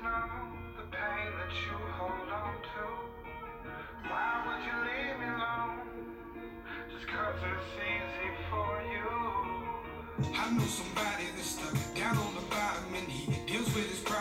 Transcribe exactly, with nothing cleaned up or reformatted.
know the pain that you hold on to. Why would you leave me alone? Just cause it's easy for you. I know somebody that's stuck down on the bottom and he deals with his